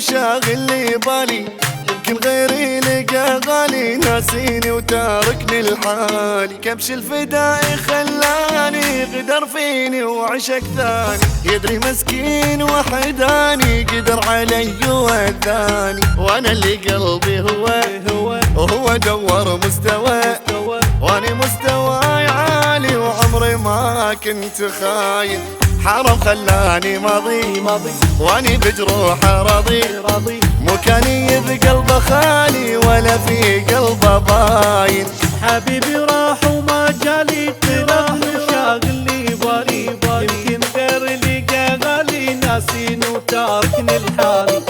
وشاغل لي بالي، يمكن غيري لقى غالي ناسيني وتاركني لحالي. كبش الفدائي خلاني غدر فيني وعشق ثاني، يدري مسكين وحداني قدر علي وأذاني. وانا اللي قلبي هو دور مستوى، واني مستواي عالي وعمري ما كنت خاين. حرام خلاني ماضي واني بجروحه راضي، مو كان بقلبه خالي ولا في قلبه باين. حبيبي راح وما جالي طلع وشاغل لي بالي، يمكن غير اللي قالي ناسين وتاركني لحالي.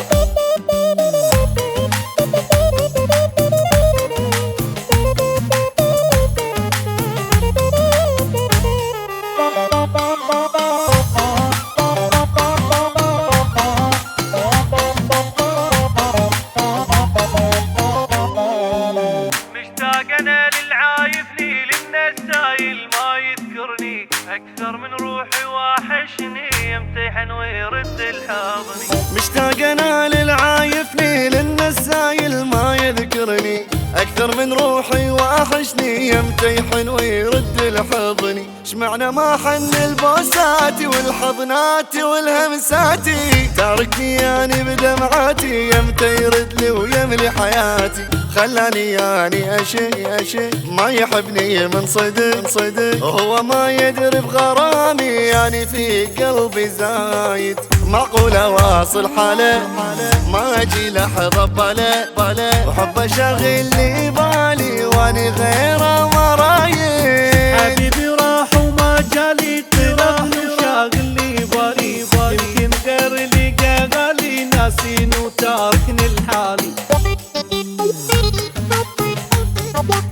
انا للعايفني للنسايل ما يذكرني، اكثر من روحي واحشني يمتحن ويرد الحاضني. مشتاق انا للعايفني للنسايل ما يذكرني، اكثر من روحي واحشني يمتحن ويرد الحضني. شمعنا ما حن البوساتي والحضنات والهمساتي، تاركني يعني بدمعاتي يمتى يرد لي ويملي حياتي. خلاني يعني اشي ما يحبني من صدق، وهو ما يدري بغرامي يعني في قلبي زايد. معقولة واصل حاله ما اجي لحظة بلا وحبه شاغل لي بالي واني غيره ما رايد. حبيبي راح وما جالي طلع وشاغل لي بالي، يمكن غير اللي قالي ناسين وتاركني لحالي.